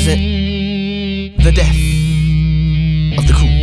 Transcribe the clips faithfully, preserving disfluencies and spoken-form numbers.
represent the death of the cool.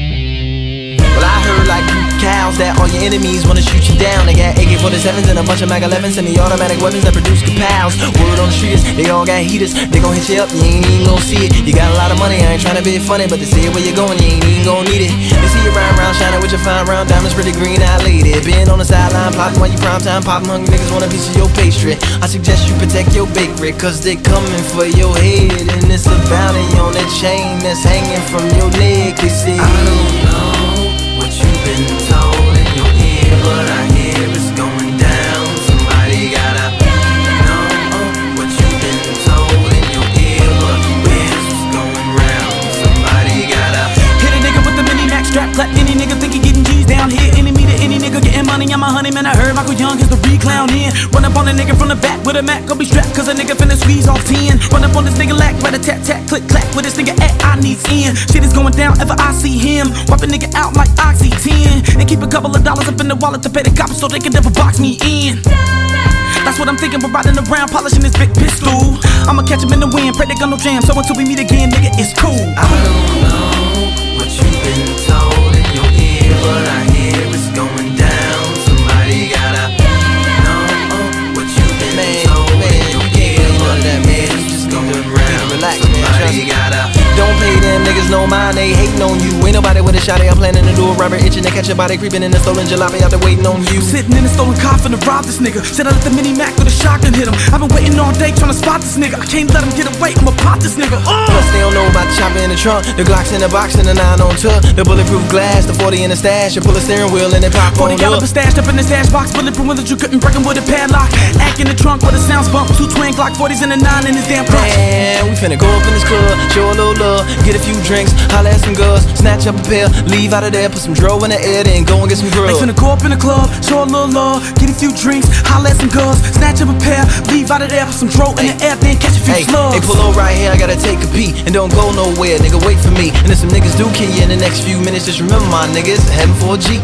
Well, I heard like cows that all your enemies wanna shoot you down. They got A K forty-sevens and a bunch of Mag elevens, semi-automatic weapons that produce kapows. Word on the street is they all got heaters. They gon' hit you up, you ain't even gon' see it. You got a lot of money, I ain't tryna be funny, but they say where you going, you ain't even gon' need it. They see you round round shining with your fine round diamonds, pretty green-eyed lady. Been on the sideline plotting while you prime time popping. Hungry niggas want a piece of your pastry. I suggest you protect your bakery, cause they coming for your head, and it's a bounty on that chain that's hanging from your neck. They say I don't know what you've been told in your ear, but I hear it's going down. Somebody gotta know what you've been told in your ear, but where's what's going round? Somebody gotta hit a nigga with the mini max strap, clap any nigga think he getting G's down here. Enemy to any nigga getting money, I'm a honey man. I heard Michael Young is the re-clown in. Run up on a nigga from the back with a Mac, go be strapped, cause a nigga finna squeeze off ten. Run up on this nigga lack, rat a tat tat, click clack with this nigga at I needs in. Shit is going down ever I see him. Wipe a nigga out like Oxy ten. And keep a couple of dollars up in the wallet to pay the cops so they can never box me in. That's what I'm thinking, we're riding around polishing this big pistol. I'ma catch him in the wind, pray they got no jam. So until we meet again, nigga, it's cool. I don't know what you've been told in your ear, but I hear it's going down. Somebody gotta know what you've been man, told man, in your ear, but that man is just going round. Relax, somebody man, gotta. Don't pay them niggas no mind, they hating on you. Ain't nobody with a shot, I'm planning to do a rubber itching to catch your body creeping in the stolen jalopy out there waiting on you. Sitting in the stolen car finna rob this nigga. Said I let the mini Mac with a shotgun hit him. I've been waiting all day trying to spot this nigga. I can't let him get away, I'ma pop this nigga. uh. Plus they don't know about the chopper in the trunk, the Glocks in the box and the nine on tour, the bulletproof glass, the forty in the stash, you pull a steering wheel and it pop on forty caliber stashed up in the stash box, bulletproof windows you couldn't break him with a padlock. Act in the trunk where the sounds bump, two twin Glock forties and a nine in his damn crotch. Man, we finna go up in this club, show a little love, get a few drinks, holla at some girls, snatch up a pair, leave out of there, put some dro in the air, then go and get some grub. They finna go up in the club, show a little love, get a few drinks, holla at some girls, snatch up a pair, leave out of there, put some dro in the air, then catch a few hey, slugs. Hey, pull over right here, I gotta take a pee, and don't go nowhere, nigga, wait for me. And if some niggas do kill you in the next few minutes, just remember my niggas, heading for a G.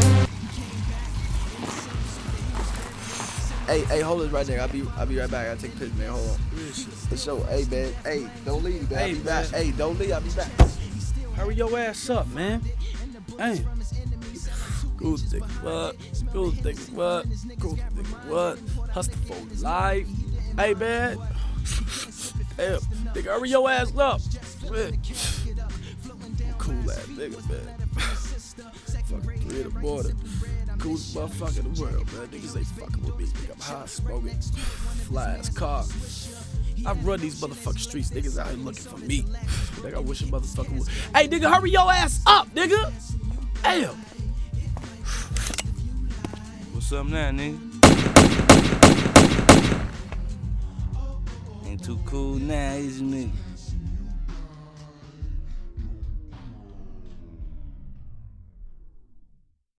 Hey, hey, hold it right there. I'll be, I'll be right back. I gotta take a picture, man. Hold on. For sure. Hey, man. Hey, don't leave, man. I'll be back. Hey, don't leave. I'll be back. Hurry your ass up, man. Hey. Goose dick, what? Goose dick, what? Goose dick, what? Hustle for life. Hey, man. Hey, nigga, hurry your ass up. Man. Cool ass nigga, man. Fucking three in the morning. Coolest motherfucker in the world, man. Niggas ain't fucking with me. Nigga, I'm high smoking. Fly ass car. I run these motherfucking streets. Niggas out here looking for me. Nigga, I wish a motherfucker would. Hey, nigga, hurry your ass up, nigga. Damn. What's up now, nigga? Ain't too cool now, is you, nigga?